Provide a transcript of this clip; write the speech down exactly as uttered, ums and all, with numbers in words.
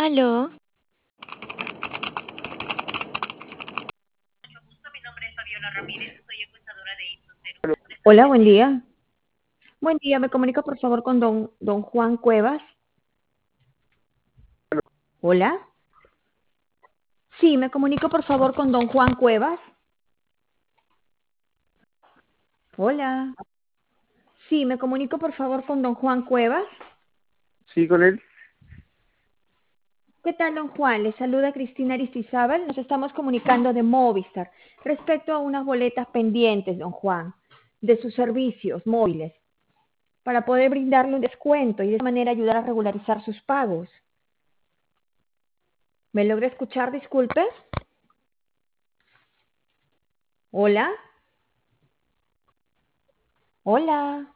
Aló, Hola, buen día. Buen día, me comunico por favor con don, don Juan Cuevas. Hola. Sí, me comunico por favor con don Juan Cuevas. Hola. Sí, me comunico por favor con don Juan Cuevas. Sí, con él. ¿Qué tal, don Juan? Le saluda Cristina Aristizábal. Nos estamos comunicando de Movistar respecto a unas boletas pendientes, don Juan, de sus servicios móviles, para poder brindarle un descuento y de esa manera ayudar a regularizar sus pagos. ¿Me logra escuchar, disculpe? Hola. Hola.